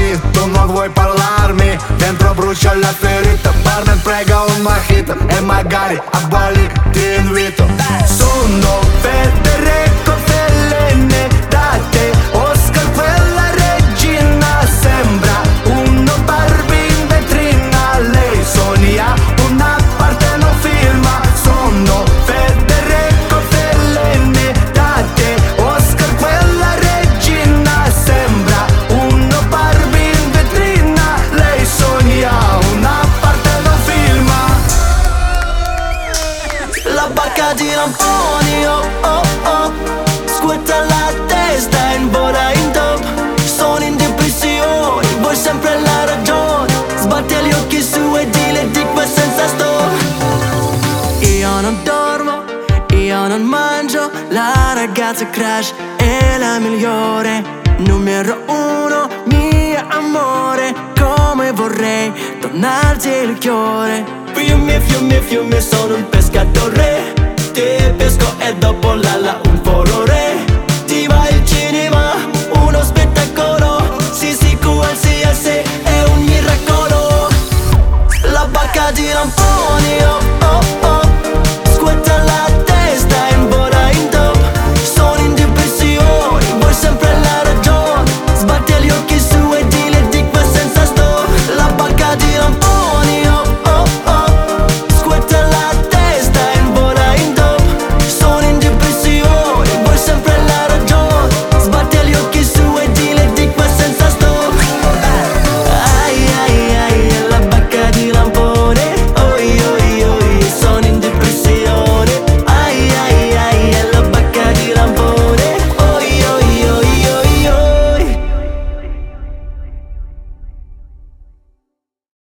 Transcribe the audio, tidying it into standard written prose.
lì, tu non vuoi parlarmi, dentro brucia la ferita. Partner prega un mojito e magari a Bali ti invito. Sono Federico Fellini, da te Oscar quella regina. Sembra uno Barbie in vetrina, lei sogna una parte non filma. Sono Federico Fellini, da te Oscar quella regina. Sembra uno Barbie in vetrina, lei sogna una parte non filma. La barca di lamponi, oh oh oh, scuotta la testa in vola in top. Sono in depressione, vuoi sempre la ragione. Sbatti gli occhi su e dile di qua senza stop. Io non dormo, io non mangio, la ragazza crash è la migliore. Numero uno, mio amore, come vorrei donarti il cuore. Fiume, fiume, fiume, sono un pescatore. Ti pesco e dopo un furore.